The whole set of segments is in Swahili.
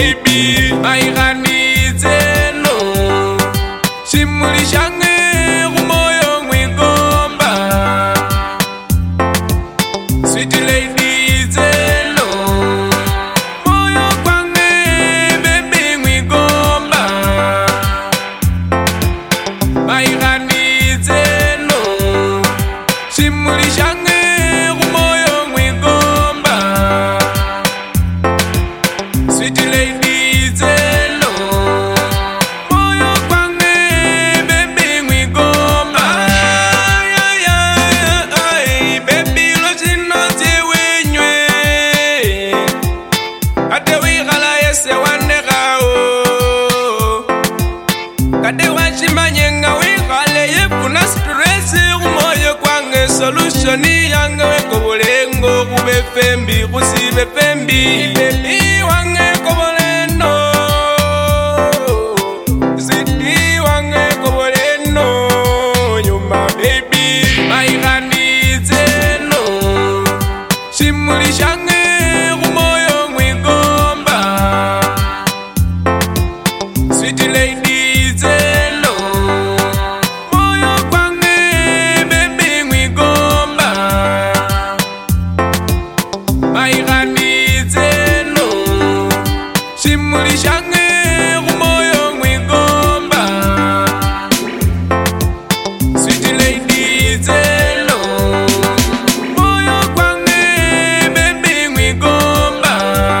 baby maiganizeno shimuli shange umoyo mwigomba sweet lady zeno moyo kwange baby mwigomba maiganizeno shimuli shange umoyo mwigomba sweet lady zeno moyo kwange baby mwigomba ay baby lozino ziwinywe ate wigala yese wanegao kade wachimanye nga wigale yefuna stress umoyo kwange solution yange wekobolengo kube fembi kusibe fembi baby wange koboleno ziti wange koboleno yuma baby maiganizeno shimuli shange umoyo mwigomba sweet lady zeno moyo kwange baby mwigomba maiganizeno shimuli shange umoyo mwigomba sweet lady zeno moyo kwange baby mwigomba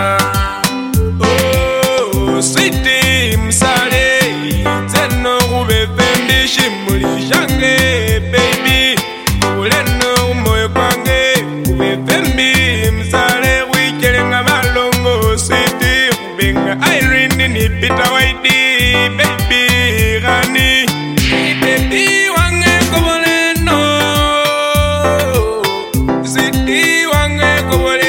oh sweet msale zeno kube fembi shimuli shange baby uleno umoyo kwange kube fembi msale wichelenga malongo sweet kubenga Irene ni Peter Whitey baby gani baby wange koboleno sweet wange koboleno